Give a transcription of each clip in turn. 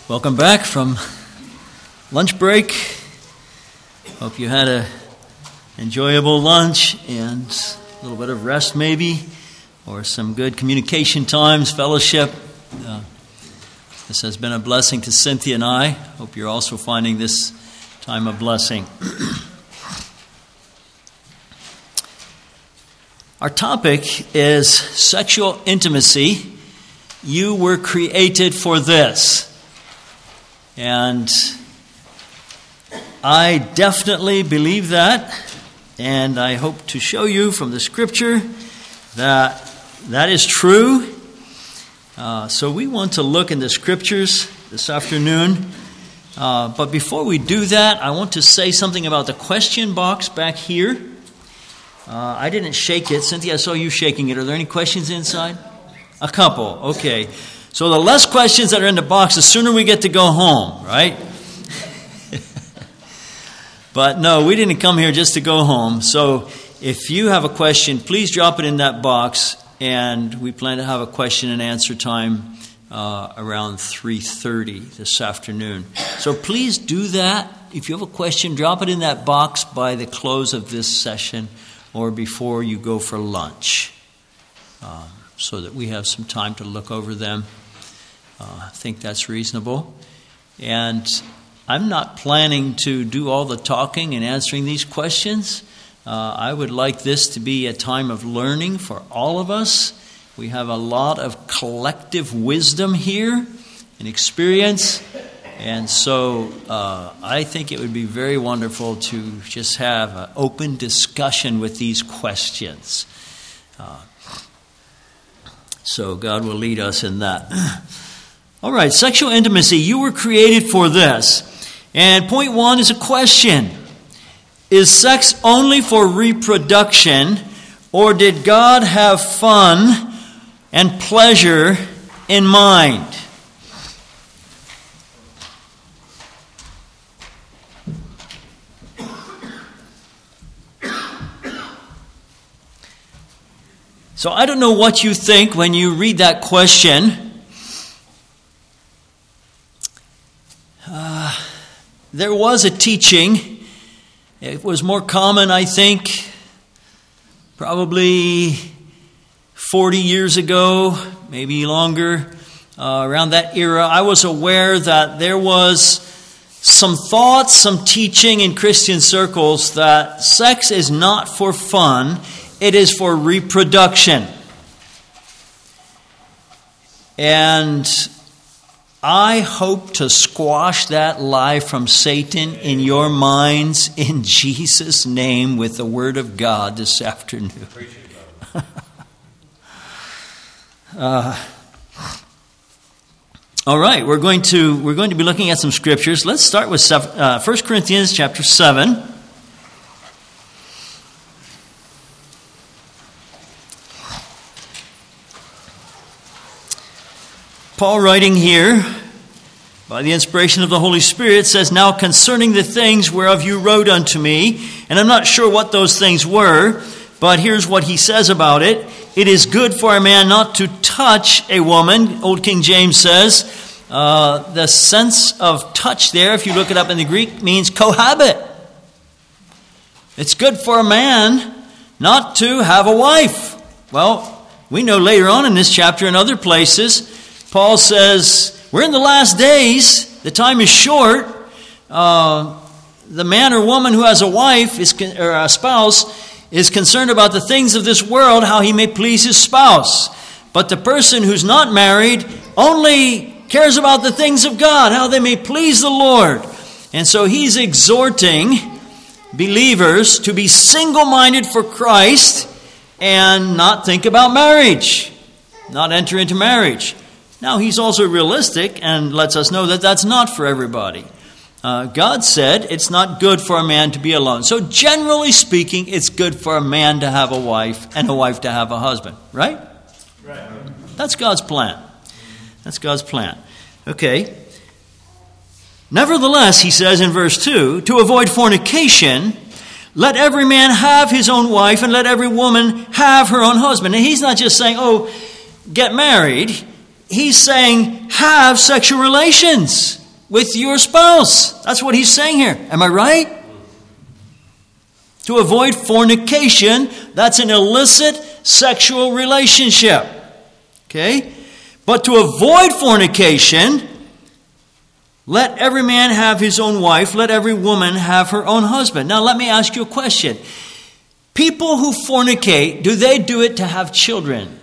Welcome back from lunch break. Hope you had an enjoyable lunch and a little bit of rest maybe, or some good communication times, fellowship. This has been a blessing to Cynthia and I. Hope you're also finding this time a blessing. Our topic is sexual intimacy. You were created for this. And I definitely believe that, and I hope to show you from the Scripture that that is true. So we want to look in the Scriptures this afternoon. But before we do that, I want to say something about the question box back here. I didn't shake it. Cynthia, I saw you shaking it. Are there any questions inside? A couple. Okay. So the less questions that are in the box, the sooner we get to go home, right? But no, we didn't come here just to go home. So if you have a question, please drop it in that box. And we plan to have a question and answer time around 3:30 this afternoon. So please do that. If you have a question, drop it in that box by the close of this session or before you go for lunch, so that we have some time to look over them. I think that's reasonable. And I'm not planning to do all the talking and answering these questions. I would like this to be a time of learning for all of us. We have a lot of collective wisdom here and experience. And so I think it would be very wonderful to just have an open discussion with these questions. So God will lead us in that. All right, sexual intimacy. You were created for this. And point one is a question. Is sex only for reproduction, or did God have fun and pleasure in mind? So I don't know what you think when you read that question. There was a teaching. It was more common, I think, probably 40 years ago, maybe longer, around that era. I was aware that there was some thoughts, some teaching in Christian circles that sex is not for fun, it is for reproduction. And I hope to squash that lie from Satan in your minds in Jesus' name with the Word of God this afternoon. All right, we're going to be looking at some scriptures. Let's start with 1 Corinthians chapter 7. Paul, writing here by the inspiration of the Holy Spirit, says, "Now concerning the things whereof you wrote unto me," and I'm not sure what those things were, but here's what he says about it. "It is good for a man not to touch a woman." Old King James says, the sense of touch there, if you look it up in the Greek, means cohabit. It's good for a man not to have a wife. Well, we know later on in this chapter and other places, Paul says, we're in the last days. The time is short. The man or woman who has a wife or a spouse is concerned about the things of this world, how he may please his spouse. But the person who's not married only cares about the things of God, how they may please the Lord. And so he's exhorting believers to be single-minded for Christ and not think about marriage, not enter into marriage. Now, he's also realistic and lets us know that that's not for everybody. God said it's not good for a man to be alone. So generally speaking, it's good for a man to have a wife and a wife to have a husband, right? Right. That's God's plan. That's God's plan. Okay. Nevertheless, he says in verse 2, to avoid fornication, let every man have his own wife and let every woman have her own husband. And he's not just saying, get married. he's saying have sexual relations with your spouse. That's what he's saying here. Am I right? To avoid fornication, that's an illicit sexual relationship. Okay? But to avoid fornication, let every man have his own wife, let every woman have her own husband. Now let me ask you a question. People who fornicate, do they do it to have children?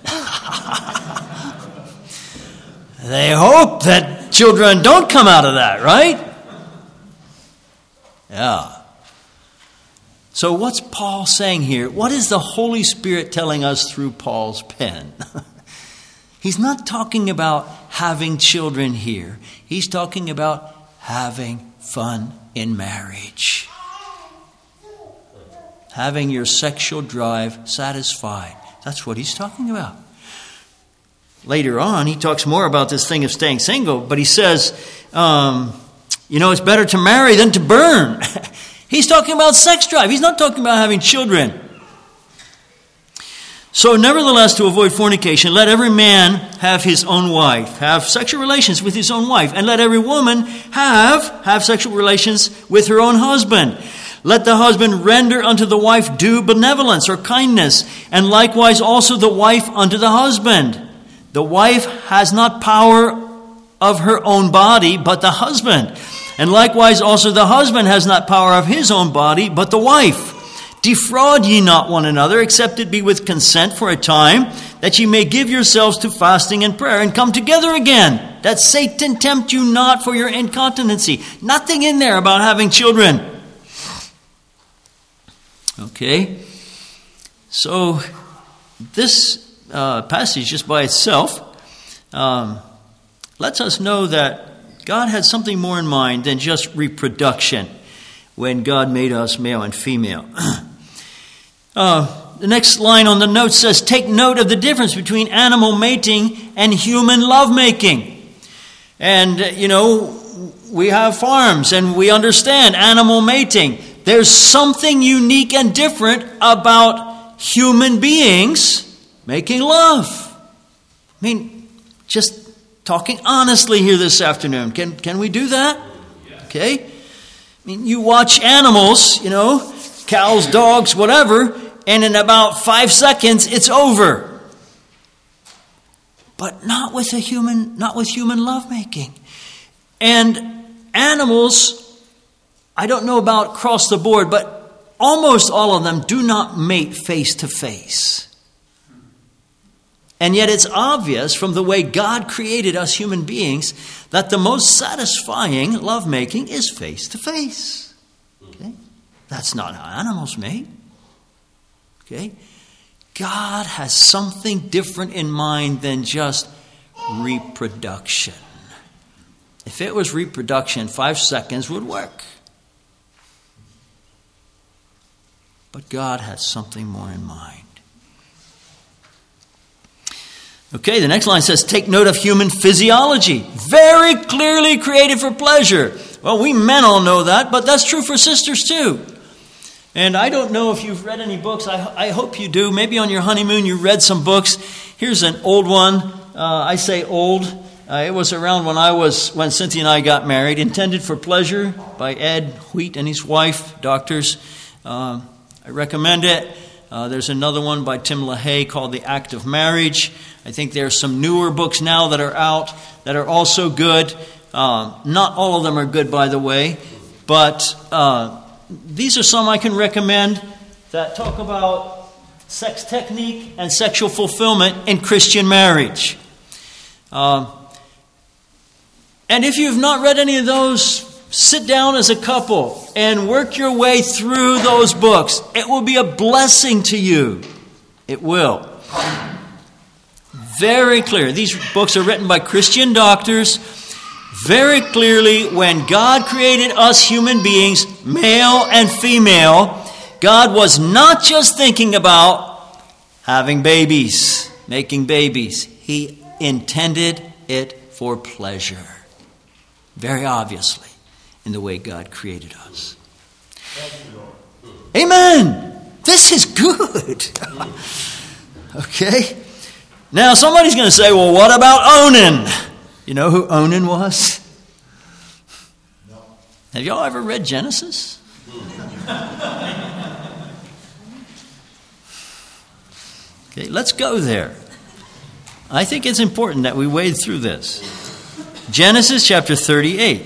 They hope that children don't come out of that, right? Yeah. So what's Paul saying here? What is the Holy Spirit telling us through Paul's pen? He's not talking about having children here. He's talking about having fun in marriage. Having your sexual drive satisfied. That's what he's talking about. Later on, he talks more about this thing of staying single, but he says, it's better to marry than to burn. He's talking about sex drive. He's not talking about having children. So nevertheless, to avoid fornication, let every man have his own wife, have sexual relations with his own wife, and let every woman have sexual relations with her own husband. Let the husband render unto the wife due benevolence or kindness, and likewise also the wife unto the husband. The wife has not power of her own body, but the husband. And likewise also the husband has not power of his own body, but the wife. Defraud ye not one another, except it be with consent for a time, that ye may give yourselves to fasting and prayer, and come together again, that Satan tempt you not for your incontinency. Nothing in there about having children. Okay, so this passage just by itself lets us know that God had something more in mind than just reproduction when God made us male and female. The next line on the note says, take note of the difference between animal mating and human lovemaking. And, we have farms and we understand animal mating. There's something unique and different about human beings making love. I mean, just talking honestly here this afternoon. Can we do that? Okay. I mean, you watch animals, cows, dogs, whatever, and in about 5 seconds, it's over. But not with human lovemaking. And animals, I don't know about across the board, but almost all of them do not mate face to face. And yet it's obvious from the way God created us human beings that the most satisfying lovemaking is face to face. Okay? That's not how animals mate. Okay? God has something different in mind than just reproduction. If it was reproduction, 5 seconds would work. But God has something more in mind. Okay, the next line says, take note of human physiology. Very clearly created for pleasure. Well, we men all know that, but that's true for sisters too. And I don't know if you've read any books. I hope you do. Maybe on your honeymoon you read some books. Here's an old one. I say old. It was around when Cynthia and I got married. Intended for Pleasure by Ed Wheat and his wife, doctors. I recommend it. There's another one by Tim LaHaye called The Act of Marriage. I think there are some newer books now that are out that are also good. Not all of them are good, by the way. But these are some I can recommend that talk about sex technique and sexual fulfillment in Christian marriage. And if you've not read any of those, sit down as a couple and work your way through those books. It will be a blessing to you. It will. Very clear. These books are written by Christian doctors. Very clearly, when God created us human beings, male and female, God was not just thinking about having babies, making babies. He intended it for pleasure. Very obviously, in the way God created us. Amen. This is good. Okay. Now somebody's going to say, well, what about Onan? You know who Onan was? No. Have y'all ever read Genesis? Okay, let's go there. I think it's important that we wade through this. Genesis chapter 38.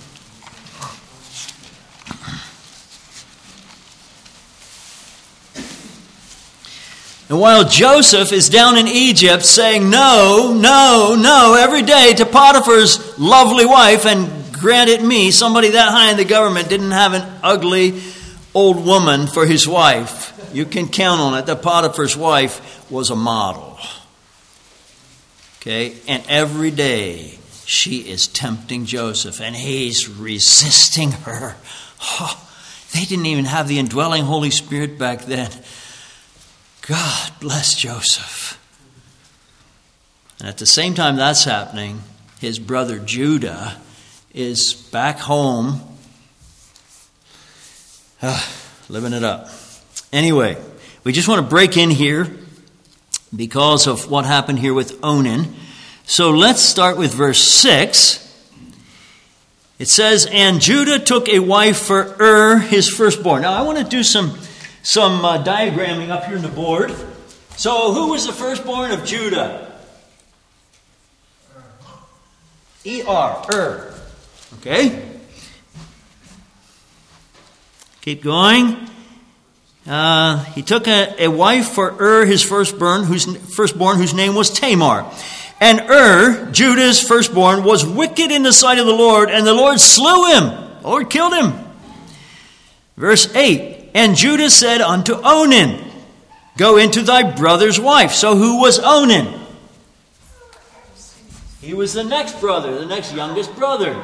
And while Joseph is down in Egypt saying no, no, no every day to Potiphar's lovely wife, and grant it me, somebody that high in the government didn't have an ugly old woman for his wife. You can count on it that Potiphar's wife was a model. Okay, and every day she is tempting Joseph, and he's resisting her. Oh, they didn't even have the indwelling Holy Spirit back then. God bless Joseph. And at the same time that's happening, his brother Judah is back home, living it up. Anyway, we just want to break in here because of what happened here with Onan. So let's start with verse 6. It says, and Judah took a wife for his firstborn. Now I want to do some diagramming up here on the board. So who was the firstborn of Judah? Er. Okay. Keep going. He took a wife for his firstborn, whose name was Tamar. And Judah's firstborn, was wicked in the sight of the Lord, and the Lord slew him. The Lord killed him. Verse 8. And Judah said unto Onan, go into thy brother's wife. So who was Onan? He was the next brother, the next youngest brother.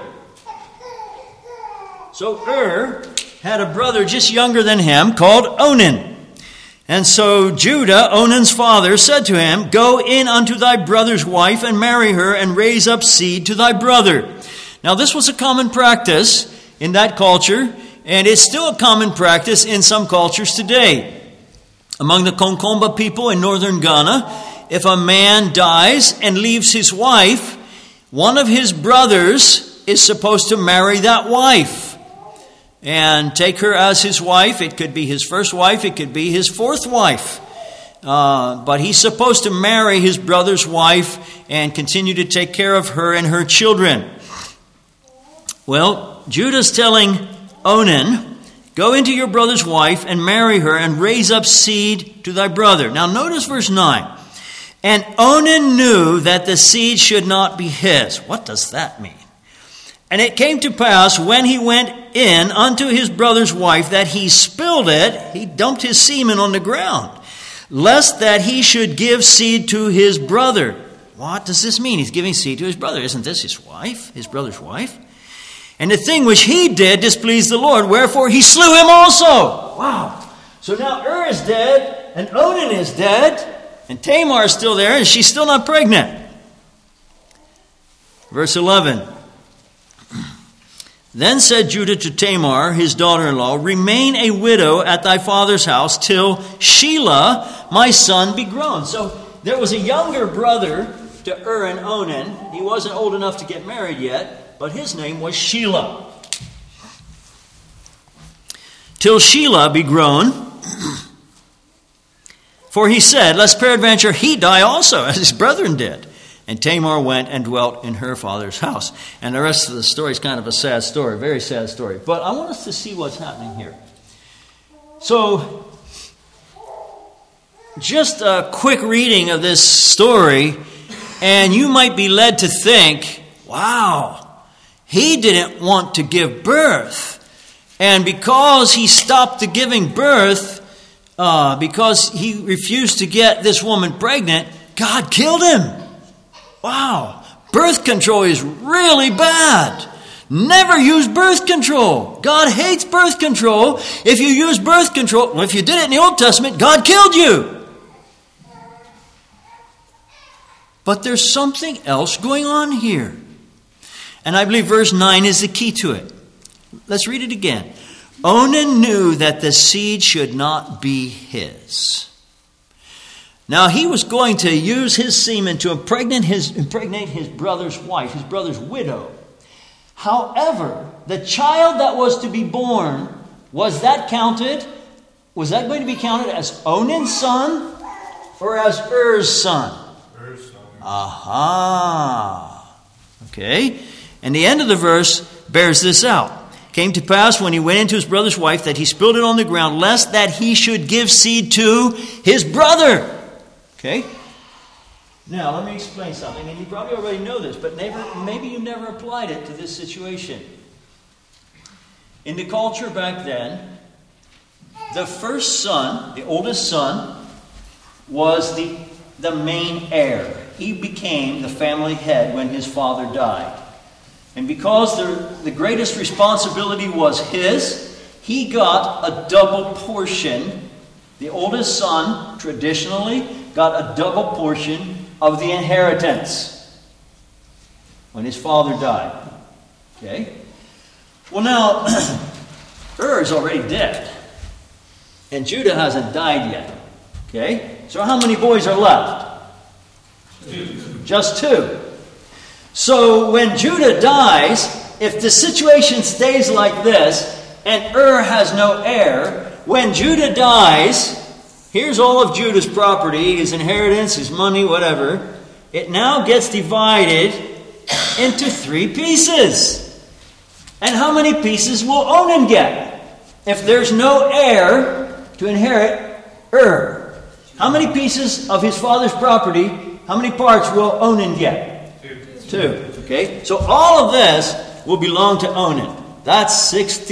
So had a brother just younger than him called Onan. And so Judah, Onan's father, said to him, go in unto thy brother's wife and marry her and raise up seed to thy brother. Now this was a common practice in that culture, and it's still a common practice in some cultures today. Among the Konkomba people in northern Ghana, if a man dies and leaves his wife, one of his brothers is supposed to marry that wife and take her as his wife. It could be his first wife, it could be his fourth wife. But he's supposed to marry his brother's wife and continue to take care of her and her children. Well, Judah's telling Onan, go into your brother's wife and marry her and raise up seed to thy brother. Now notice verse 9. And Onan knew that the seed should not be his. What does that mean? And it came to pass when he went in unto his brother's wife that he spilled it, he dumped his semen on the ground, lest that he should give seed to his brother. What does this mean? He's giving seed to his brother. Isn't this his wife, his brother's wife? And the thing which he did displeased the Lord, wherefore he slew him also. Wow. So now is dead, and Onan is dead, and Tamar is still there, and she's still not pregnant. Verse 11. Then said Judah to Tamar, his daughter-in-law, remain a widow at thy father's house till Shelah, my son, be grown. So there was a younger brother to and Onan. He wasn't old enough to get married yet, but his name was Shelah. Till Shelah be grown, for he said, lest peradventure he die also, as his brethren did. And Tamar went and dwelt in her father's house. And the rest of the story is kind of a sad story, very sad story. But I want us to see what's happening here. So, just a quick reading of this story, and you might be led to think, wow, he didn't want to give birth. And because he stopped the giving birth, because he refused to get this woman pregnant, God killed him. Wow, birth control is really bad. Never use birth control. God hates birth control. If you use birth control, well, if you did it in the Old Testament, God killed you. But there's something else going on here. And I believe verse 9 is the key to it. Let's read it again. Onan knew that the seed should not be his. Now he was going to use his semen to impregnate his brother's wife, his brother's widow. However, the child that was to be born, was that going to be counted as Onan's son or as Er's son? Er's son. Aha. Okay. And the end of the verse bears this out. Came to pass when he went into his brother's wife that he spilled it on the ground, lest that he should give seed to his brother. Okay? Now, let me explain something. And you probably already know this, but maybe you never applied it to this situation. In the culture back then, the first son, the oldest son, was the main heir. He became the family head when his father died. And because the greatest responsibility was his, he got a double portion. The oldest son, traditionally, got a double portion of the inheritance when his father died. Okay? Well, now, is already dead. And Judah hasn't died yet. Okay? So how many boys are left? 2. Just 2. So when Judah dies, if the situation stays like this, and has no heir, when Judah dies, here's all of Judah's property, his inheritance, his money, whatever. It now gets divided into 3 pieces. And how many pieces will Onan get? If there's no heir to inherit how many pieces of his father's property, how many parts will Onan get? 2. Okay? So all of this will belong to Onan. That's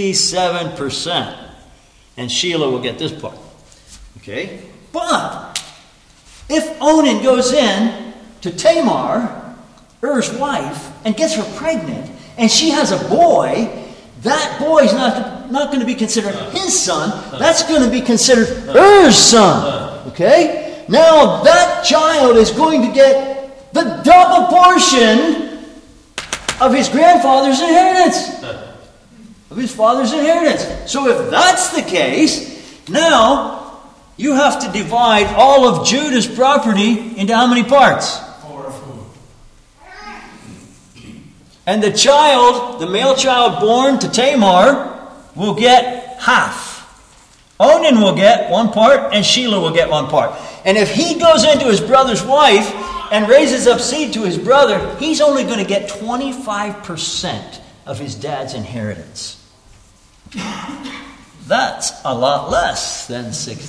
67%. And Shelah will get this part. Okay? But if Onan goes in to Tamar, Er's wife, and gets her pregnant, and she has a boy, that boy is not going to be considered his son. That's going to be considered Er's son. Okay? Now that child is going to get the double portion of his grandfather's inheritance. Of his father's inheritance. So if that's the case, now you have to divide all of Judah's property into how many parts? 4. And the child, the male child born to Tamar, will get half. Onan will get 1 part, and Shelah will get 1 part. And if he goes into his brother's wife and raises up seed to his brother, he's only going to get 25% of his dad's inheritance. That's a lot less than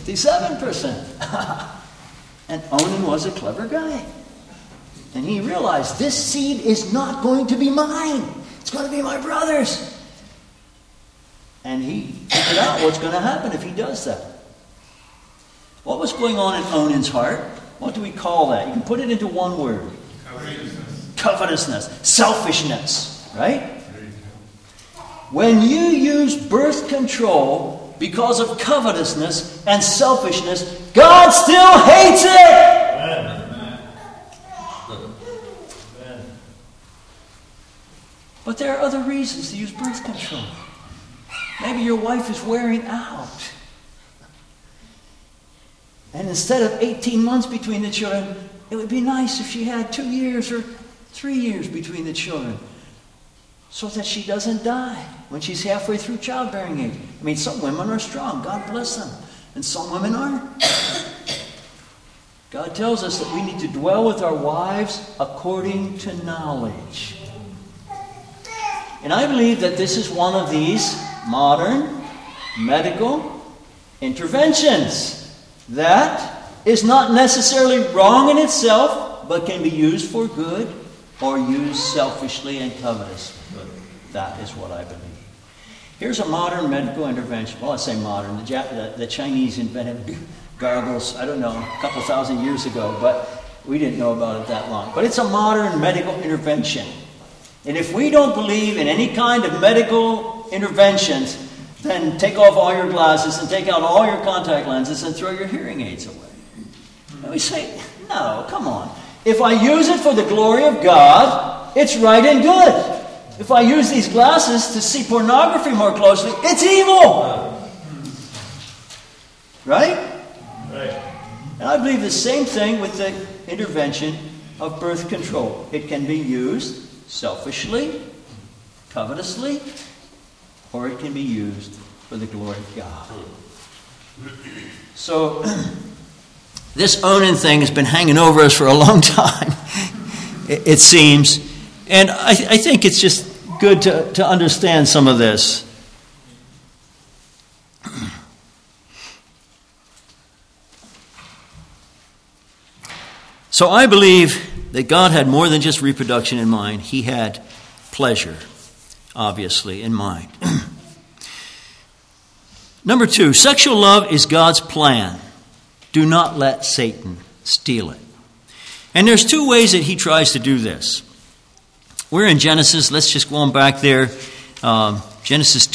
67%. And Onan was a clever guy. And he realized this seed is not going to be mine. It's going to be my brother's. And he figured out what's going to happen if he does that. What was going on in Onan's heart? What do we call that? You can put it into one word. Covetousness. Selfishness. Right? When you use birth control because of covetousness and selfishness, God still hates it! But there are other reasons to use birth control. Maybe your wife is wearing out. And instead of 18 months between the children, it would be nice if she had 2 years or 3 years between the children, so that she doesn't die when she's halfway through childbearing age. I mean, some women are strong, God bless them, and some women aren't. God tells us that we need to dwell with our wives according to knowledge. And I believe that this is one of these modern medical interventions that is not necessarily wrong in itself, but can be used for good or used selfishly and covetous. That is what I believe. Here's a modern medical intervention. Well, I say modern. The Chinese invented gargles, I don't know, a couple thousand years ago, but we didn't know about it that long. But it's a modern medical intervention. And if we don't believe in any kind of medical interventions, then take off all your glasses and take out all your contact lenses and throw your hearing aids away. And we say, no, come on. If I use it for the glory of God, it's right and good. If I use these glasses to see pornography more closely, it's evil. Right? Right. And I believe the same thing with the intervention of birth control. It can be used selfishly, covetously, or it can be used for the glory of God. So, this Onan thing has been hanging over us for a long time, it seems. And I think it's just good to understand some of this. So I believe that God had more than just reproduction in mind. He had pleasure, obviously, in mind. Number 2, sexual love is God's plan. Do not let Satan steal it. And there's 2 ways that he tries to do this. We're in Genesis. Let's just go on back there. Genesis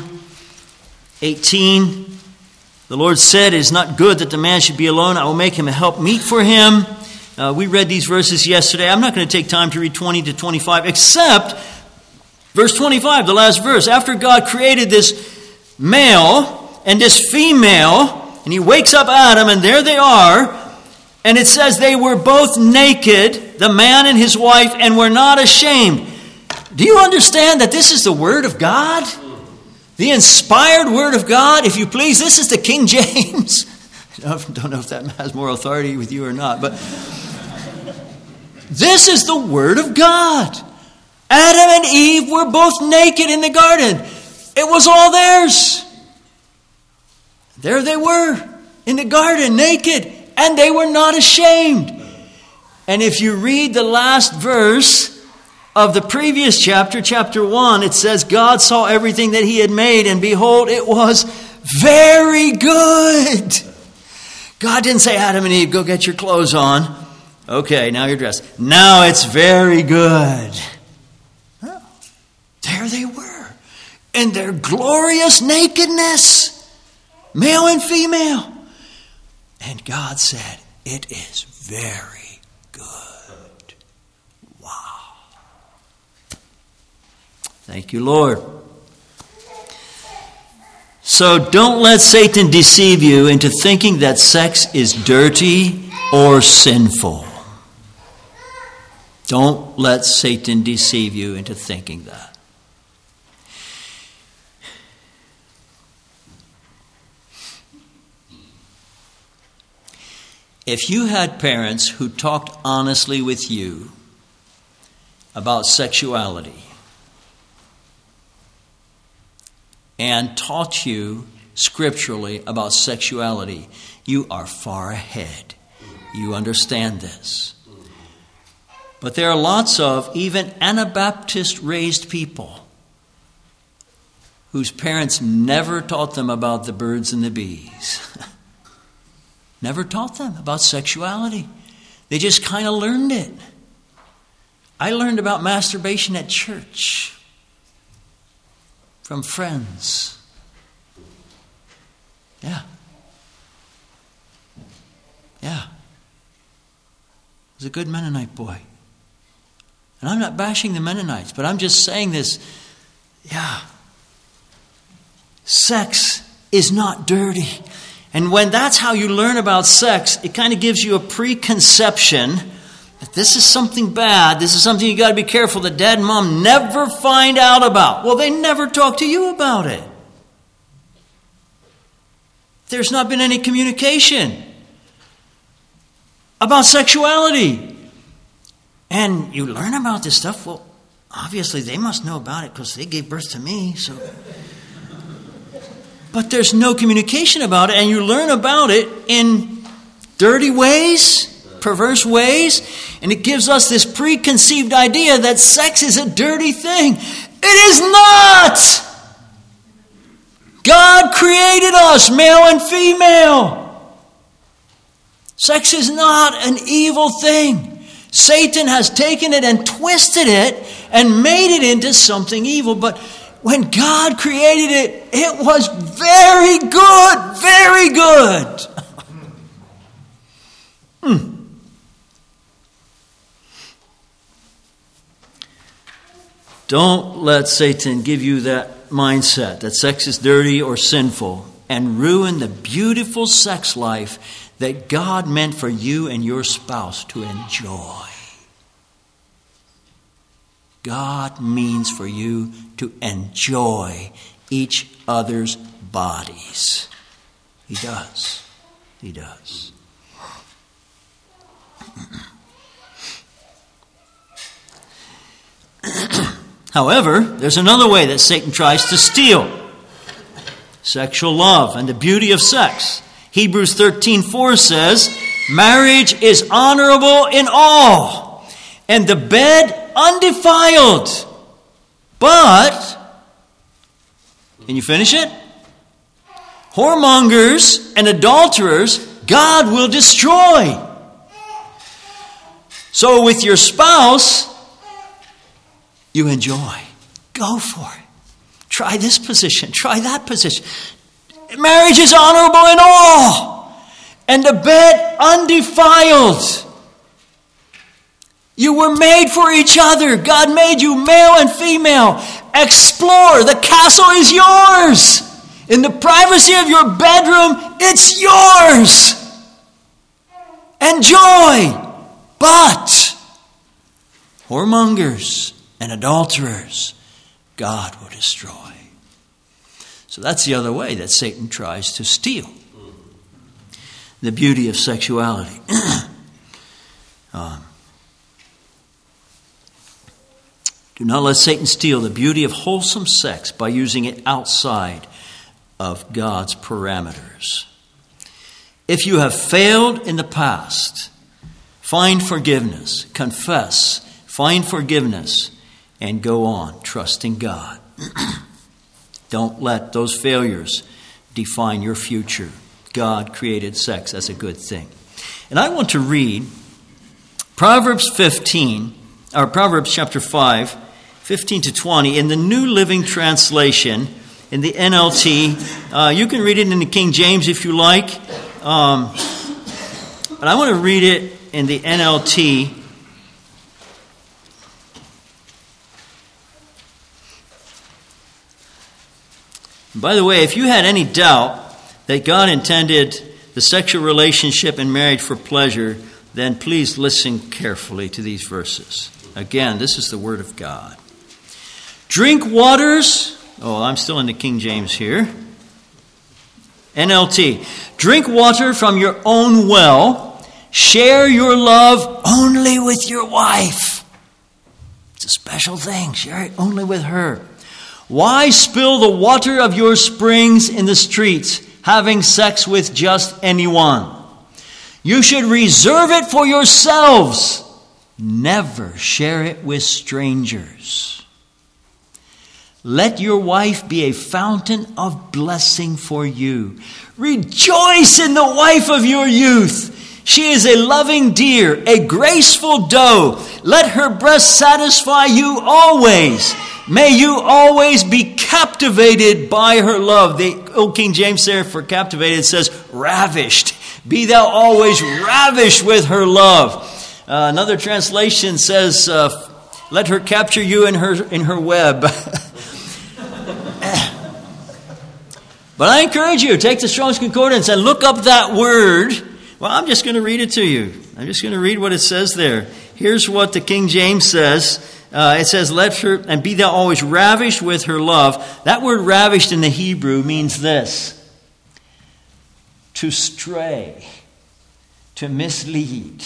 2:18. The Lord said, "It is not good that the man should be alone. I will make him a helpmeet for him." We read these verses yesterday. I'm not going to take time to read 20 to 25, except verse 25, the last verse. After God created this male and this female, and he wakes up Adam, and there they are, and it says they were both naked, the man and his wife, and were not ashamed. Do you understand that this is the Word of God? The inspired Word of God? If you please, this is the King James. I don't know if that has more authority with you or not, but this is the Word of God. Adam and Eve were both naked in the garden. It was all theirs. There they were in the garden, naked, and they were not ashamed. And if you read the last verse of the previous chapter, chapter 1, it says, God saw everything that he had made, and behold, it was very good. God didn't say, Adam and Eve, go get your clothes on. Okay, now you're dressed. Now it's very good. Oh, there they were, in their glorious nakedness. Male and female. And God said, it is very good. Wow. Thank you, Lord. So don't let Satan deceive you into thinking that sex is dirty or sinful. Don't let Satan deceive you into thinking that. If you had parents who talked honestly with you about sexuality and taught you scripturally about sexuality, you are far ahead. You understand this. But there are lots of even Anabaptist raised people whose parents never taught them about the birds and the bees. Never taught them about sexuality. They just kind of learned it. I learned about masturbation at church from friends. Yeah. I was a good Mennonite boy. And I'm not bashing the Mennonites, but I'm just saying this. Yeah. Sex is not dirty. And when that's how you learn about sex, it kind of gives you a preconception that this is something bad, this is something you got to be careful that dad and mom never find out about. Well, they never talk to you about it. There's not been any communication about sexuality. And you learn about this stuff, well, obviously they must know about it because they gave birth to me, so... But there's no communication about it, and you learn about it in dirty ways, perverse ways, and it gives us this preconceived idea that sex is a dirty thing. It is not! God created us, male and female. Sex is not an evil thing. Satan has taken it and twisted it and made it into something evil, but when God created it, it was very good, very good. Don't let Satan give you that mindset that sex is dirty or sinful and ruin the beautiful sex life that God meant for you and your spouse to enjoy. God means for you to enjoy each other's bodies. He does. He does. However, there's another way that Satan tries to steal sexual love and the beauty of sex. Hebrews 13:4 says, marriage is honorable in all, and the bed undefiled. But, can you finish it? Whoremongers and adulterers, God will destroy. So with your spouse, you enjoy. Go for it. Try this position. Try that position. Marriage is honorable in all, and the bed undefiled. You were made for each other. God made you male and female. Explore. The castle is yours. In the privacy of your bedroom, it's yours. Enjoy. But whoremongers and adulterers, God will destroy. So that's the other way that Satan tries to steal the beauty of sexuality. Do not let Satan steal the beauty of wholesome sex by using it outside of God's parameters. If you have failed in the past, find forgiveness, confess, find forgiveness, and go on trusting God. Don't let those failures define your future. God created sex as a good thing. And I want to read Proverbs chapter 5, 15 to 20 in the New Living Translation, in the NLT. You can read it in the King James if you like. But I want to read it in the NLT. By the way, if you had any doubt that God intended the sexual relationship and marriage for pleasure, then please listen carefully to these verses. Again, this is the Word of God. Drink waters. Oh, I'm still in the King James here. NLT. Drink water from your own well. Share your love only with your wife. It's a special thing. Share it only with her. Why spill the water of your springs in the streets, having sex with just anyone? You should reserve it for yourselves. Never share it with strangers. Let your wife be a fountain of blessing for you. Rejoice in the wife of your youth. She is a loving deer, a graceful doe. Let her breast satisfy you always. May you always be captivated by her love. The Old King James there for captivated says ravished. Be thou always ravished with her love. Another translation says, let her capture you in her web. But I encourage you, take the Strong's Concordance and look up that word. Well, I'm just going to read it to you. I'm just going to read what it says there. Here's what the King James says. It says, let her, and be thou always ravished with her love. That word ravished in the Hebrew means this: to stray, to mislead,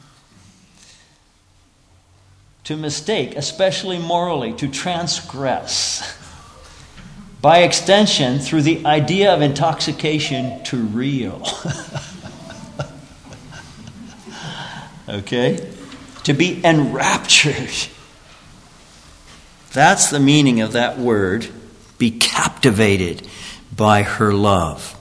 to mistake, especially morally, to transgress. By extension, through the idea of intoxication, to reel. Okay? To be enraptured. That's the meaning of that word. Be captivated by her love.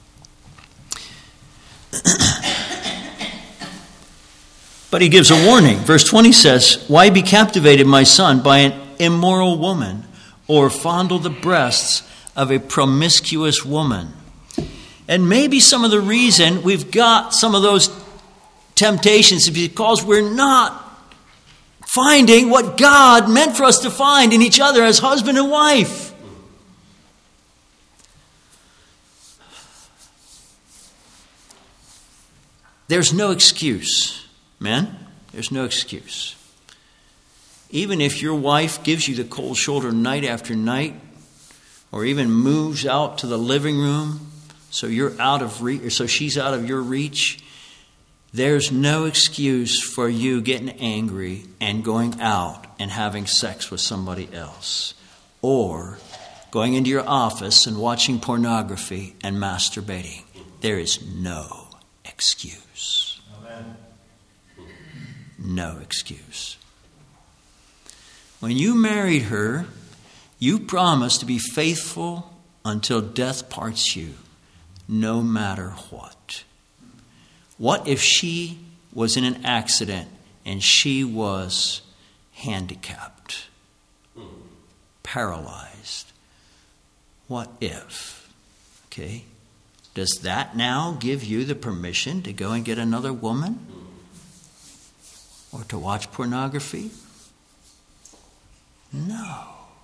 But he gives a warning. Verse 20 says, why be captivated, my son, by an immoral woman, or fondle the breasts of a promiscuous woman? And maybe some of the reason we've got some of those temptations is because we're not finding what God meant for us to find in each other as husband and wife. there's no excuse, men. There's no excuse. Even if your wife gives you the cold shoulder night after night, or even moves out to the living room so you're out of reach, so she's out of your reach, there's no excuse for you getting angry and going out and having sex with somebody else, or going into your office and watching pornography and masturbating. There is no excuse. Amen. No excuse. When you married her, you promised to be faithful until death parts you, no matter what. What if she was in an accident and she was handicapped, paralyzed? What if? Okay. Does that now give you the permission to go and get another woman? Or to watch pornography? No.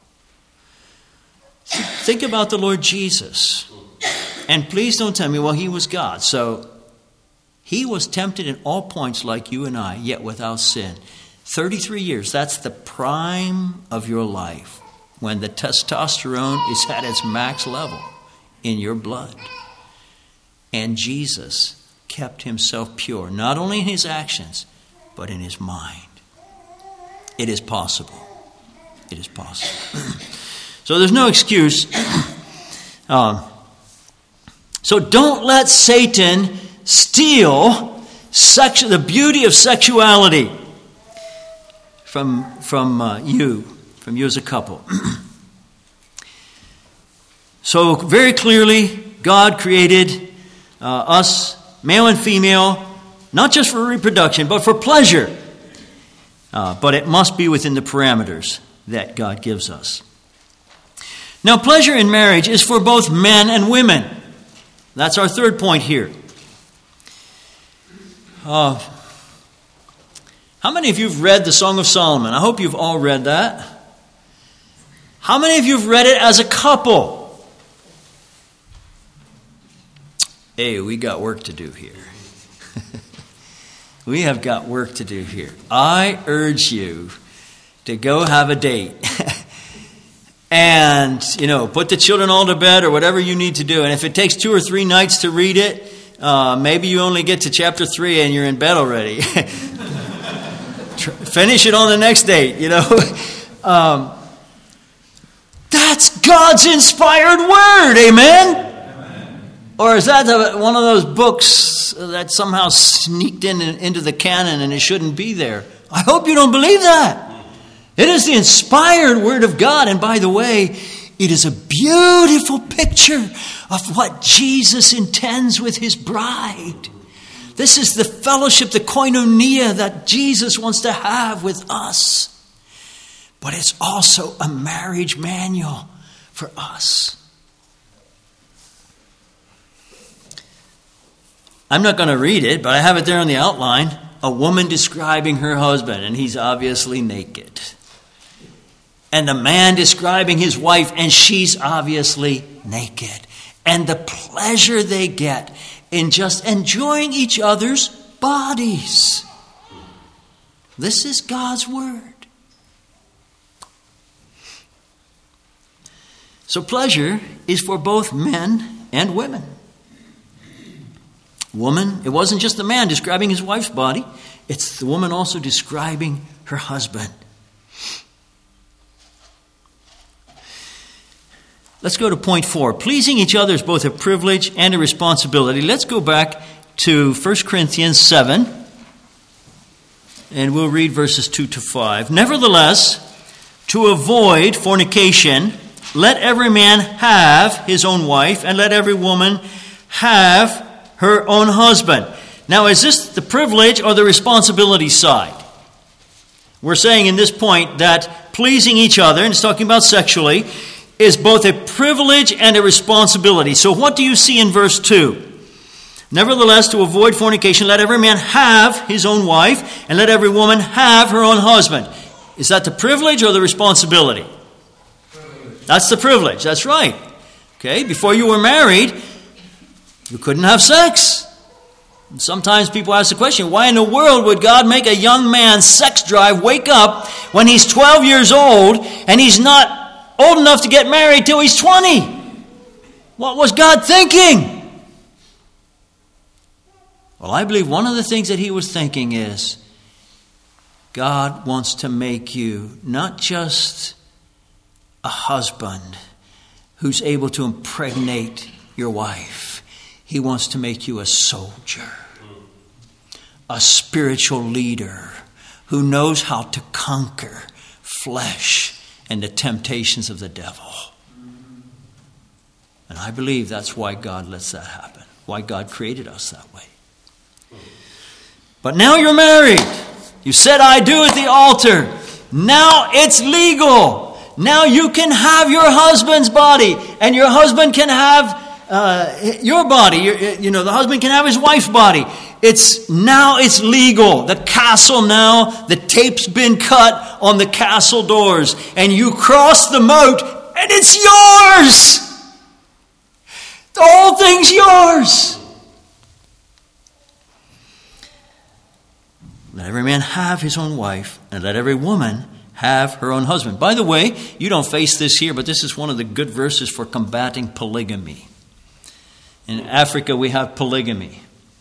Think about the Lord Jesus. And please don't tell me, well, he was God. So he was tempted in all points like you and I, yet without sin. 33 years, that's the prime of your life, when the testosterone is at its max level in your blood. And Jesus kept himself pure, not only in his actions, but in his mind. It is possible. It is possible. So there's no excuse. So don't let Satan steal the beauty of sexuality from you as a couple. So very clearly, God created us, male and female, not just for reproduction, but for pleasure. But it must be within the parameters that God gives us. Now, pleasure in marriage is for both men and women. That's our third point here. How many of you have read the Song of Solomon? I hope you've all read that. How many of you have read it as a couple? Hey, we got work to do here. We have got work to do here. I urge you to go have a date. And, put the children all to bed or whatever you need to do. And if it takes 2 or 3 nights to read it, maybe you only get to chapter 3 and you're in bed already. Finish it on the next date, That's God's inspired word, amen? Or is that one of those books that somehow sneaked into the canon and it shouldn't be there? I hope you don't believe that. It is the inspired word of God. And by the way, it is a beautiful picture of what Jesus intends with his bride. This is the fellowship, the koinonia that Jesus wants to have with us. But it's also a marriage manual for us. I'm not going to read it, but I have it there on the outline. A woman describing her husband, and he's obviously naked. And a man describing his wife, and she's obviously naked. And the pleasure they get in just enjoying each other's bodies. This is God's word. So pleasure is for both men and women. Woman, it wasn't just the man describing his wife's body. It's the woman also describing her husband. Let's go to point 4. Pleasing each other is both a privilege and a responsibility. Let's go back to 1 Corinthians 7. And we'll read verses 2 to 5. Nevertheless, to avoid fornication, let every man have his own wife, and let every woman have her own husband. Now, is this the privilege or the responsibility side? We're saying in this point that pleasing each other, and it's talking about sexually, is both a privilege and a responsibility. So what do you see in verse 2? Nevertheless, to avoid fornication, let every man have his own wife, and let every woman have her own husband. Is that the privilege or the responsibility? Privilege. That's the privilege. That's right. Okay, before you were married, you couldn't have sex. Sometimes people ask the question, why in the world would God make a young man's sex drive wake up when he's 12 years old and he's not old enough to get married till he's 20? What was God thinking? Well, I believe one of the things that he was thinking is, God wants to make you not just a husband who's able to impregnate your wife. He wants to make you a soldier, a spiritual leader who knows how to conquer flesh and the temptations of the devil. And I believe that's why God lets that happen, why God created us that way. But now you're married. You said, I do at the altar. Now it's legal. Now you can have your husband's body, and your husband can have your body. The husband can have his wife's body. It's legal. The castle now, the tape's been cut on the castle doors, and you cross the moat, and it's yours. The whole thing's yours. Let every man have his own wife, and let every woman have her own husband. By the way, you don't face this here, but this is one of the good verses for combating polygamy. In Africa, we have polygamy.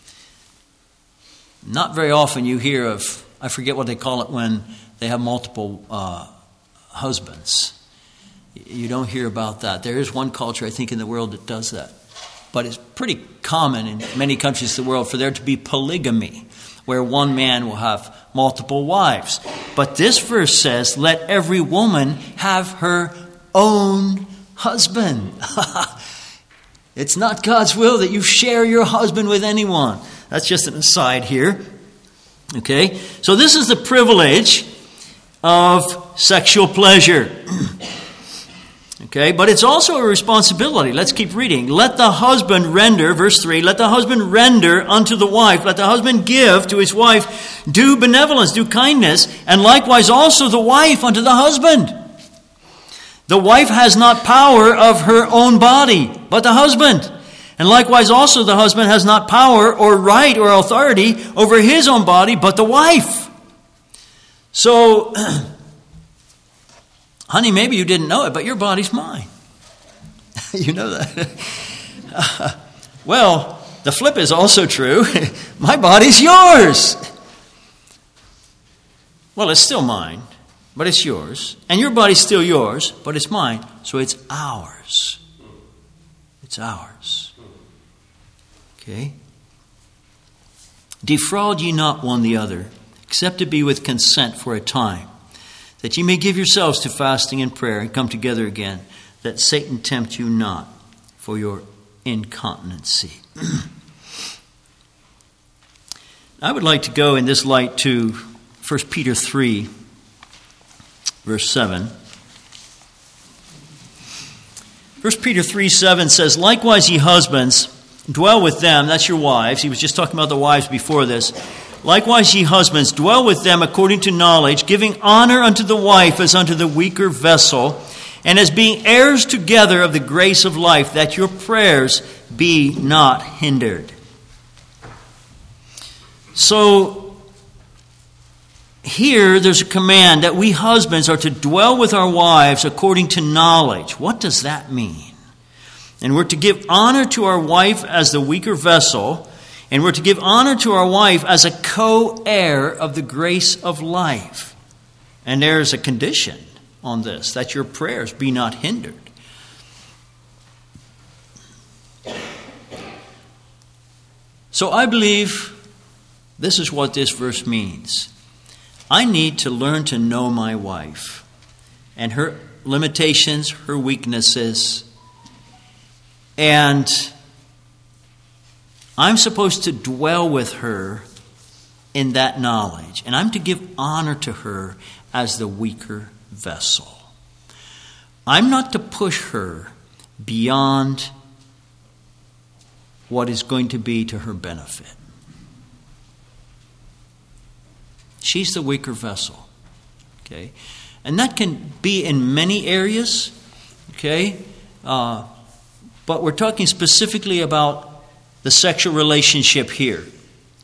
Not very often you hear of, I forget what they call it when they have multiple husbands. You don't hear about that. There is one culture, I think, in the world that does that. But it's pretty common in many countries of the world for there to be polygamy, where one man will have multiple wives. But this verse says, let every woman have her own husband. It's not God's will that you share your husband with anyone. That's just an aside here. Okay? So this is the privilege of sexual pleasure. Okay? But it's also a responsibility. Let's keep reading. Let the husband render, verse 3, let the husband render unto the wife, let the husband give to his wife due benevolence, due kindness, and likewise also the wife unto the husband. The wife has not power of her own body, but the husband. And likewise also the husband has not power or right or authority over his own body, but the wife. So, honey, maybe you didn't know it, but your body's mine. You know that? Well, the flip is also true. My body's yours. Well, it's still mine, but it's yours. And your body's still yours, but it's mine. So it's ours. It's ours. Okay? Defraud ye not one the other, except to be with consent for a time, that ye may give yourselves to fasting and prayer and come together again, that Satan tempt you not for your incontinency. I would like to go in this light to 1 Peter 3, verse 7. 1 Peter 3:7 says, likewise ye husbands, dwell with them, that's your wives. He was just talking about the wives before this. Likewise ye husbands, dwell with them according to knowledge, giving honor unto the wife as unto the weaker vessel, and as being heirs together of the grace of life, that your prayers be not hindered. So, here there's a command that we husbands are to dwell with our wives according to knowledge. What does that mean? And we're to give honor to our wife as the weaker vessel, and we're to give honor to our wife as a co-heir of the grace of life. And there is a condition on this, that your prayers be not hindered. So I believe this is what this verse means. I need to learn to know my wife and her limitations, her weaknesses, and I'm supposed to dwell with her in that knowledge, and I'm to give honor to her as the weaker vessel. I'm not to push her beyond what is going to be to her benefit. She's the weaker vessel. Okay? And that can be in many areas. Okay? But we're talking specifically about the sexual relationship here.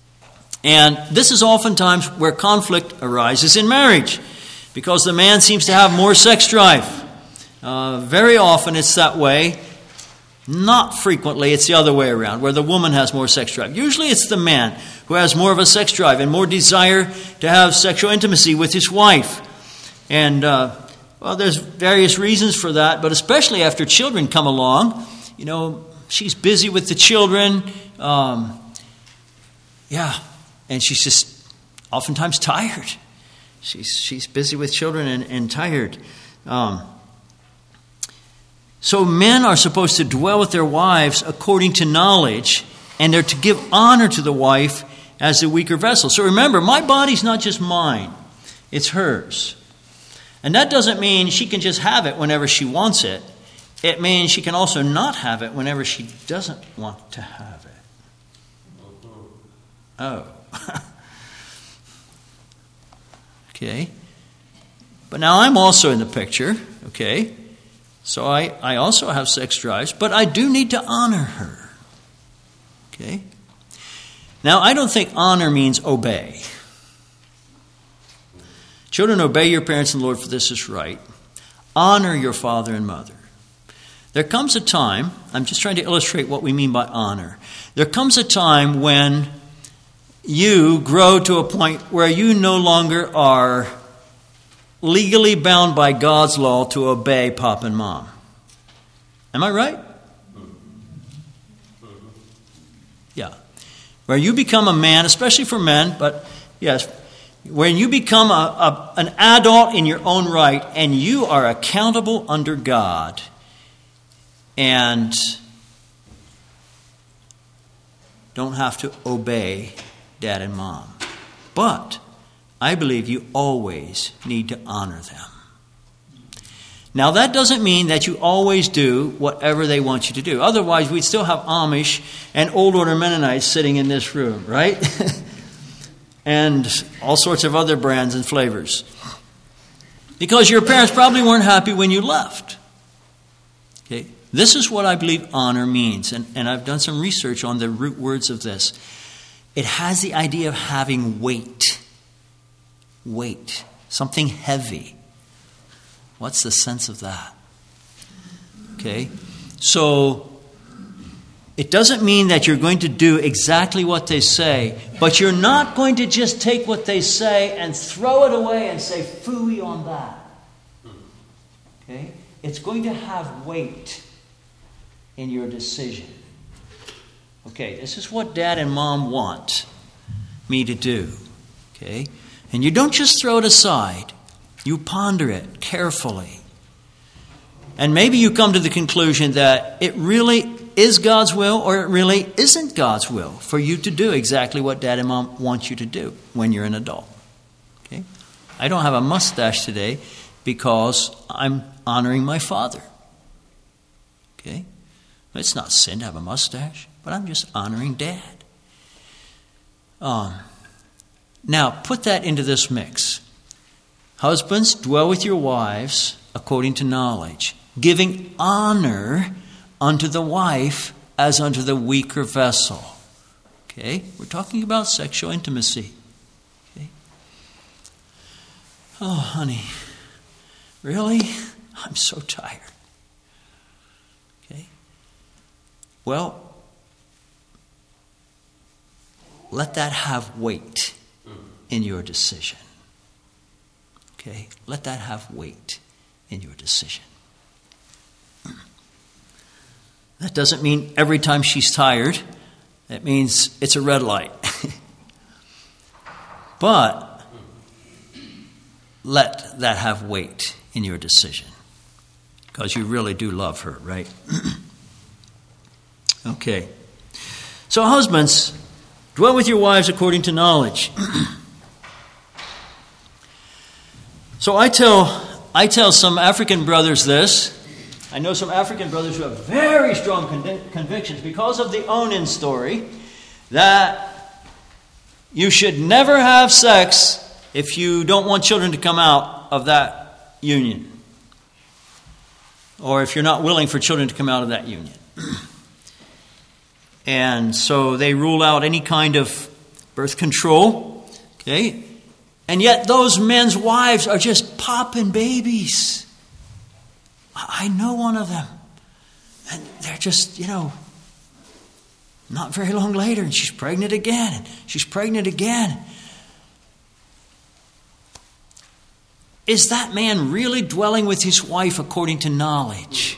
And this is oftentimes where conflict arises in marriage, because the man seems to have more sex drive. Very often it's that way. Not frequently, it's the other way around, where the woman has more sex drive. Usually it's the man who has more of a sex drive and more desire to have sexual intimacy with his wife. And, there's various reasons for that, but especially after children come along. She's busy with the children. And she's just oftentimes tired. She's busy with children and tired. So men are supposed to dwell with their wives according to knowledge, and they're to give honor to the wife as the weaker vessel. So remember, my body's not just mine, it's hers. And that doesn't mean she can just have it whenever she wants it. It means she can also not have it whenever she doesn't want to have it. Oh. Okay. But now I'm also in the picture, okay? So I also have sex drives, but I do need to honor her. Okay? Now, I don't think honor means obey. Children, obey your parents in the Lord, for this is right. Honor your father and mother. There comes a time, I'm just trying to illustrate what we mean by honor. There comes a time when you grow to a point where you no longer are legally bound by God's law to obey Pop and Mom. Am I right? Yeah. Where you become a man, especially for men, but yes, when you become an adult in your own right and you are accountable under God and don't have to obey Dad and Mom. But I believe you always need to honor them. Now, that doesn't mean that you always do whatever they want you to do. Otherwise, we'd still have Amish and Old Order Mennonites sitting in this room, right? And all sorts of other brands and flavors. Because your parents probably weren't happy when you left. Okay? This is what I believe honor means. And I've done some research on the root words of this. It has the idea of having weight. Weight. Something heavy. What's the sense of that? Okay? So, it doesn't mean that you're going to do exactly what they say, but you're not going to just take what they say and throw it away and say, phooey on that. Okay? It's going to have weight in your decision. Okay, this is what Dad and Mom want me to do. Okay? And you don't just throw it aside. You ponder it carefully. And maybe you come to the conclusion that it really is God's will or it really isn't God's will for you to do exactly what Dad and Mom want you to do when you're an adult. Okay? I don't have a mustache today because I'm honoring my father. Okay? It's not sin to have a mustache, but I'm just honoring Dad. Now, put that into this mix. Husbands, dwell with your wives according to knowledge, giving honor unto the wife as unto the weaker vessel. Okay? We're talking about sexual intimacy. Okay? Oh, honey. Really? I'm so tired. Okay? Well, let that have weight in your decision. Okay? Let that have weight in your decision. That doesn't mean every time she's tired. That means it's a red light. But let that have weight in your decision. Because you really do love her, right? Okay. So husbands, dwell with your wives according to knowledge. So I tell some African brothers this. I know some African brothers who have very strong convictions because of the Onan story that you should never have sex if you don't want children to come out of that union. Or if you're not willing for children to come out of that union. And so they rule out any kind of birth control. Okay? And yet those men's wives are just popping babies. I know one of them. And they're just, not very long later, and she's pregnant again, and she's pregnant again. Is that man really dwelling with his wife according to knowledge?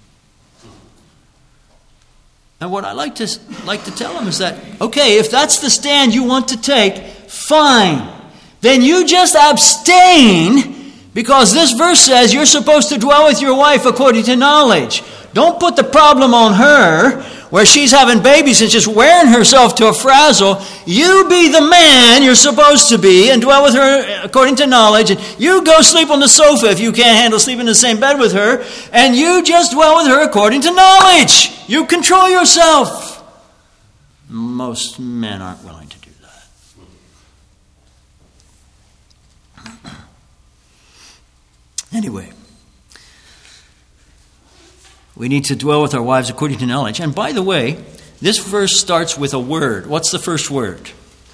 And what I like to tell him is that, okay, if that's the stand you want to take, fine. Then you just abstain, because this verse says you're supposed to dwell with your wife according to knowledge. Don't put the problem on her, where she's having babies and just wearing herself to a frazzle. You be the man you're supposed to be and dwell with her according to knowledge. And you go sleep on the sofa if you can't handle sleeping in the same bed with her. And you just dwell with her according to knowledge. You control yourself. Most men aren't willing to do that. Anyway. We need to dwell with our wives according to knowledge. And by the way, this verse starts with a word. What's the first word?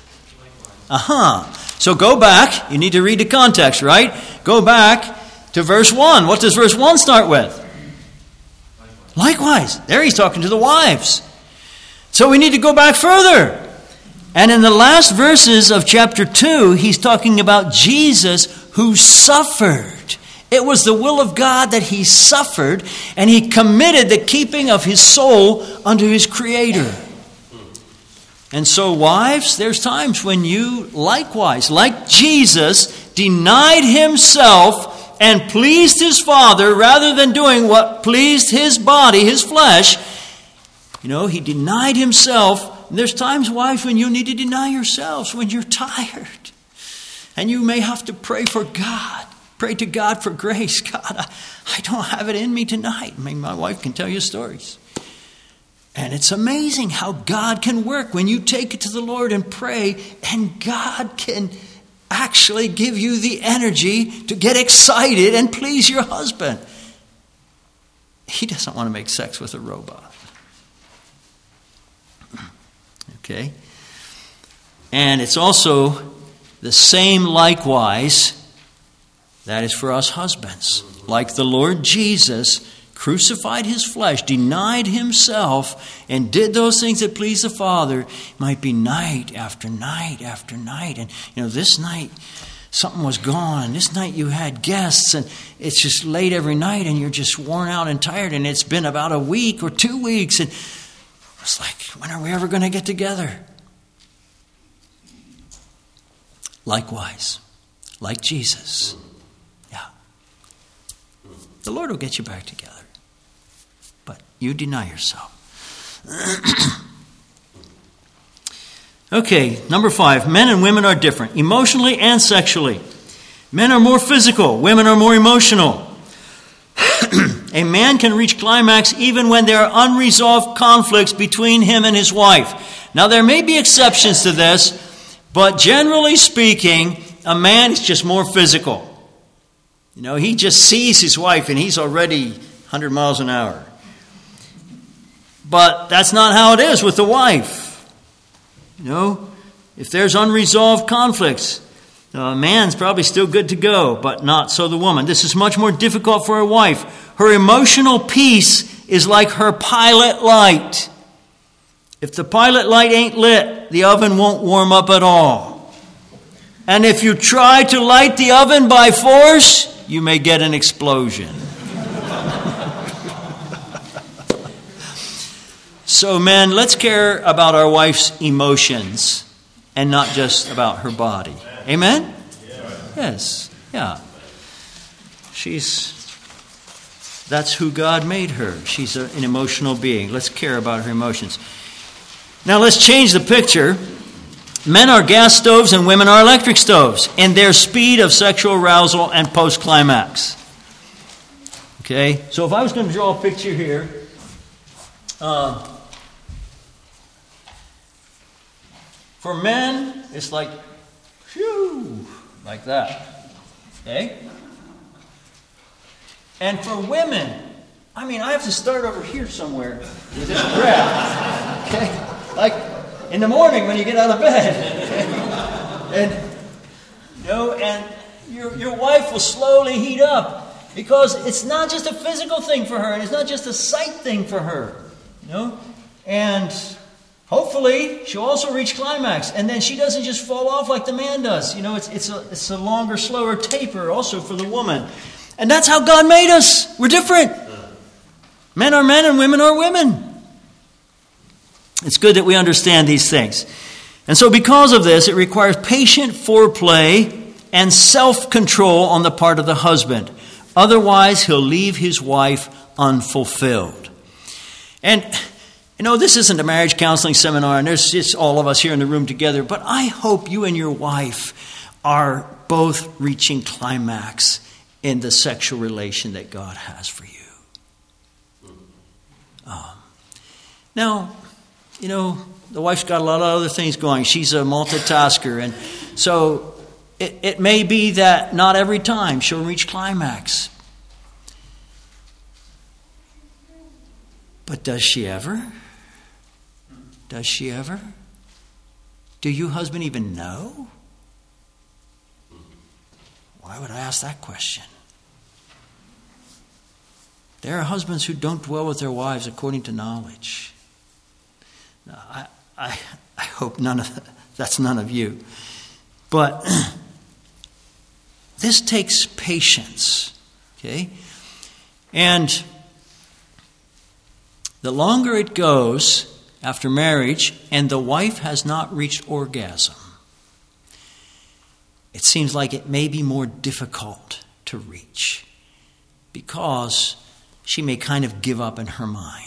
So go back. You need to read the context, right? Go back to verse 1. What does verse 1 start with? Likewise. There he's talking to the wives. So we need to go back further. And in the last verses of chapter 2, he's talking about Jesus who suffered. It was the will of God that he suffered, and he committed the keeping of his soul unto his Creator. And so, wives, there's times when you likewise, like Jesus, denied himself and pleased his Father rather than doing what pleased his body, his flesh. He denied himself. And there's times, wives, when you need to deny yourselves, when you're tired. And you may have to pray for God. Pray to God for grace. God, I don't have it in me tonight. I mean, my wife can tell you stories. And it's amazing how God can work when you take it to the Lord and pray, and God can actually give you the energy to get excited and please your husband. He doesn't want to make sex with a robot. Okay? And it's also the same likewise. That is for us husbands. Like the Lord Jesus crucified his flesh, denied himself, and did those things that please the Father, it might be night after night after night. And, this night something was gone. This night you had guests, and it's just late every night, and you're just worn out and tired, and it's been about a week or 2 weeks, and it's like, when are we ever going to get together? Likewise, like Jesus. The Lord will get you back together. But you deny yourself. Okay, number 5. Men and women are different, emotionally and sexually. Men are more physical. Women are more emotional. A man can reach climax even when there are unresolved conflicts between him and his wife. Now, there may be exceptions to this, but generally speaking, a man is just more physical. He just sees his wife and he's already 100 miles an hour. But that's not how it is with the wife. If there's unresolved conflicts, a man's probably still good to go, but not so the woman. This is much more difficult for a wife. Her emotional peace is like her pilot light. If the pilot light ain't lit, the oven won't warm up at all. And if you try to light the oven by force, you may get an explosion. So, men, let's care about our wife's emotions and not just about her body. Amen? Yes. Yeah. That's who God made her. She's an emotional being. Let's care about her emotions. Now, let's change the picture. Men are gas stoves and women are electric stoves in their speed of sexual arousal and post-climax. Okay? So if I was going to draw a picture here, for men, it's like, phew, like that. Okay? And for women, I have to start over here somewhere with this breath. Okay? Like in the morning when you get out of bed. And your wife will slowly heat up, because it's not just a physical thing for her, and it's not just a sight thing for her. And hopefully she'll also reach climax, and then she doesn't just fall off like the man does. It's a longer, slower taper also for the woman. And that's how God made us. We're different. Men are men and women are women. It's good that we understand these things. And so because of this, it requires patient foreplay and self-control on the part of the husband. Otherwise, he'll leave his wife unfulfilled. And, this isn't a marriage counseling seminar, and there's just all of us here in the room together, but I hope you and your wife are both reaching climax in the sexual relation that God has for you. Now, the wife's got a lot of other things going. She's a multitasker, and so it may be that not every time she'll reach climax. But does she ever? Does she ever? Do you, husband, even know? Why would I ask that question? There are husbands who don't dwell with their wives according to knowledge. Now, I hope that's none of you. But this takes patience, okay? And the longer it goes after marriage and the wife has not reached orgasm, it seems like it may be more difficult to reach, because she may kind of give up in her mind.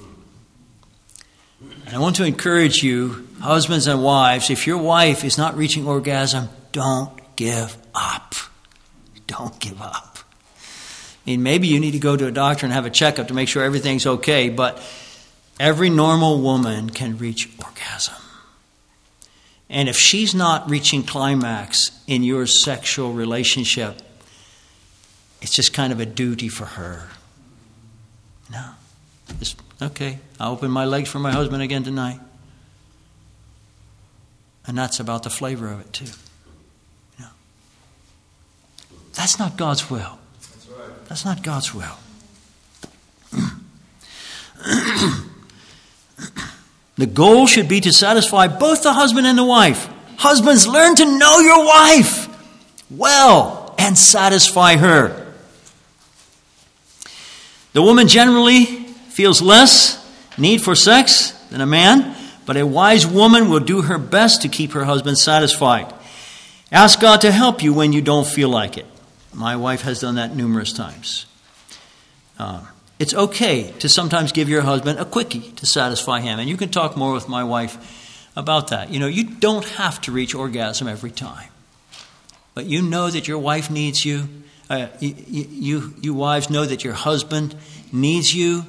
And I want to encourage you, husbands and wives, if your wife is not reaching orgasm, don't give up. Don't give up. Maybe you need to go to a doctor and have a checkup to make sure everything's okay, but every normal woman can reach orgasm. And if she's not reaching climax in your sexual relationship, it's just kind of a duty for her. No. Just, okay, I'll open my legs for my husband again tonight. And that's about the flavor of it too. That's not God's will. That's right. That's not God's will. The goal should be to satisfy both the husband and the wife. Husbands, learn to know your wife well and satisfy her. The woman generally feels less need for sex than a man, but a wise woman will do her best to keep her husband satisfied. Ask God to help you when you don't feel like it. My wife has done that numerous times. It's okay to sometimes give your husband a quickie to satisfy him. And you can talk more with my wife about that. You don't have to reach orgasm every time. But you know that your wife needs you. You wives know that your husband needs you.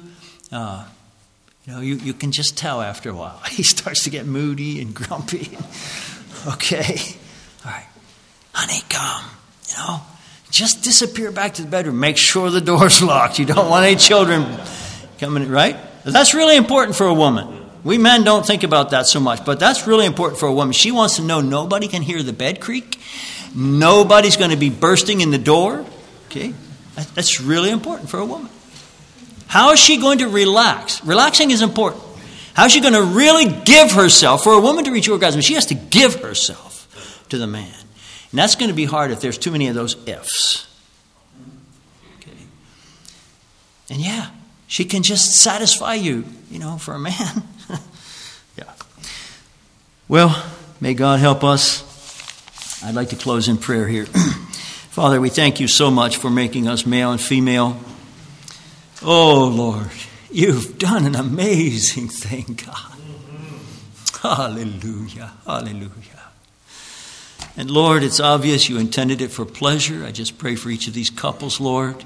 You can just tell after a while. He starts to get moody and grumpy. Okay. All right. Honey, come. Just disappear back to the bedroom. Make sure the door's locked. You don't want any children coming in, right? That's really important for a woman. We men don't think about that so much, but that's really important for a woman. She wants to know nobody can hear the bed creak. Nobody's going to be bursting in the door. Okay? That's really important for a woman. How is she going to relax? Relaxing is important. How is she going to really give herself? For a woman to reach orgasm, she has to give herself to the man. And that's going to be hard if there's too many of those ifs. Okay. And yeah, she can just satisfy you, for a man. Yeah. Well, may God help us. I'd like to close in prayer here. Father, we thank you so much for making us male and female. Oh, Lord, you've done an amazing thing, God. Hallelujah, hallelujah. And Lord, it's obvious you intended it for pleasure. I just pray for each of these couples, Lord.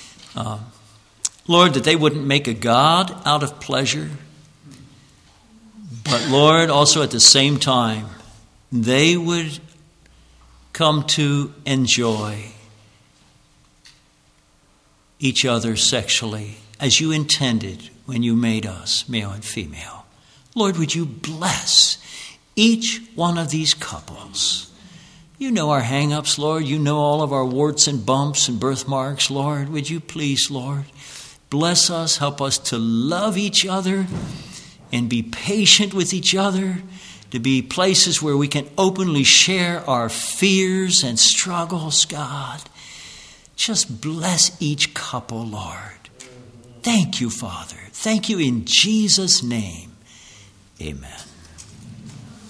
Lord, that they wouldn't make a God out of pleasure. But Lord, also at the same time, they would come to enjoy each other sexually as you intended when you made us male and female. Lord, would you bless each one of these couples You know our hang-ups, Lord. You know all of our warts and bumps and birthmarks, Lord. Would you please, Lord, bless us, help us to love each other and be patient with each other, to be places where we can openly share our fears and struggles, God. Just bless each couple, Lord. Thank you, Father. Thank you in Jesus' name. Amen.